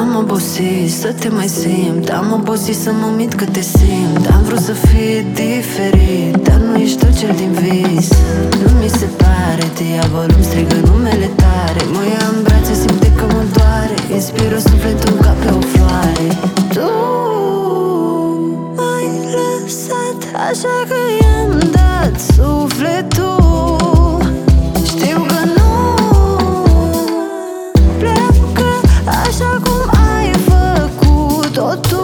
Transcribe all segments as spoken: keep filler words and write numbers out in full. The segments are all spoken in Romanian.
Am obosit să te mai simt, am obosit să mă mint că te simt. Am vrut să fie diferit, dar nu ești tu cel din vis. Nu mi se pare, diavolul îmi strigă numele tare. Mă ia în brațe, simte că mă doare, inspiră sufletul ca pe o floare. Tu m-ai lăsat, așa că i-am dat sufletul. Știu că nu pleacă așa cum ai făcut-o tu.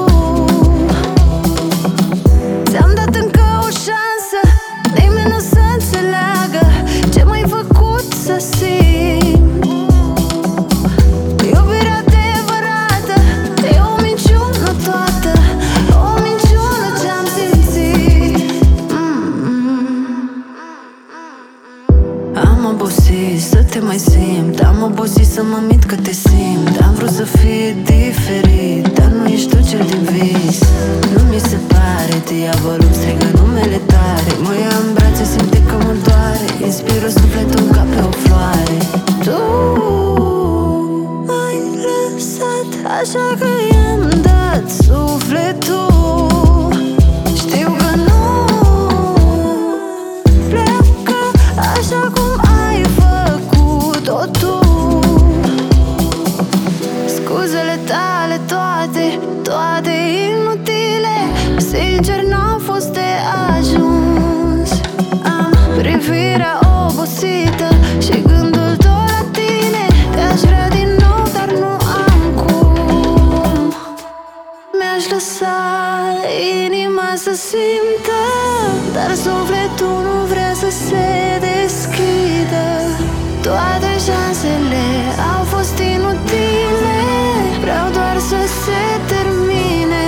Ți-am dat încă o șansă, nimeni nu să înțeleagă ce m-ai făcut să simt. Iubirea adevărată e o minciună toată, o minciună ce-am simțit. mm-hmm. Am obosit să te mai simt, am obosit să mă mint că te simt. Am vrut să fie diferit, dar nu ești tu cel din vis. Nu mi se pare, diavolul îmi strigă numele tare. Mă ia în brațe, simte că mă doare, inspiră sufletul ca pe o floare. Tu m-ai lăsat, așa că i-am dat sufletul. Știu că nu pleacă așa cum ai făcut-o tu. Scuzele tale toate, toate inutile, sincer n-au fost de ajuns. Am privirea obosită și gândul tot la tine. Te-aș vrea din nou, dar nu am cum. Mi-aș lăsa inima să simtă, dar sufletul nu vrea să se deschidă. Toate șansele au fost inutile, vreau doar să se termine.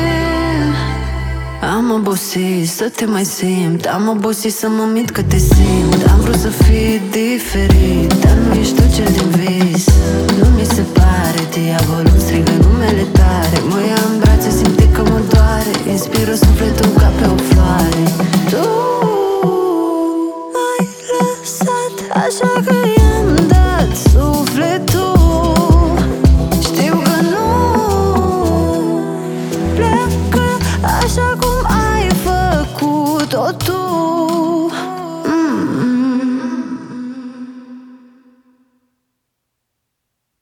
Am obosit să te mai simt, am obosit să mă mint că te simt. Am vrut să fie diferit, dar nu ești tu cel din vis. Nu mi se pare, diavolul îmi strigă numele tare. Mă ia în brațe, simte că mă doare, inspiră sufletul ca pe o